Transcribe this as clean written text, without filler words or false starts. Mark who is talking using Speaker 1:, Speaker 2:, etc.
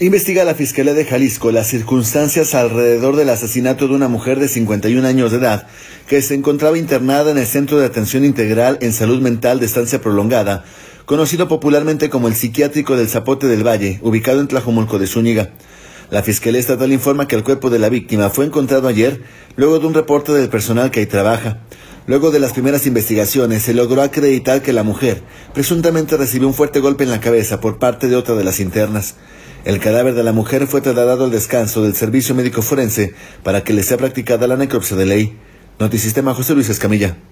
Speaker 1: Investiga la Fiscalía de Jalisco las circunstancias alrededor del asesinato de una mujer de 51 años de edad que se encontraba internada en el Centro de Atención Integral en Salud Mental de Estancia Prolongada, conocido popularmente como el Psiquiátrico del Zapote del Valle, ubicado en Tlajomulco de Zúñiga. La Fiscalía Estatal informa que el cuerpo de la víctima fue encontrado ayer luego de un reporte del personal que ahí trabaja. Luego de las primeras investigaciones, se logró acreditar que la mujer presuntamente recibió un fuerte golpe en la cabeza por parte de otra de las internas. El cadáver de la mujer fue trasladado al descanso del Servicio Médico Forense para que le sea practicada la necropsia de ley. Notisistema, José Luis Escamilla.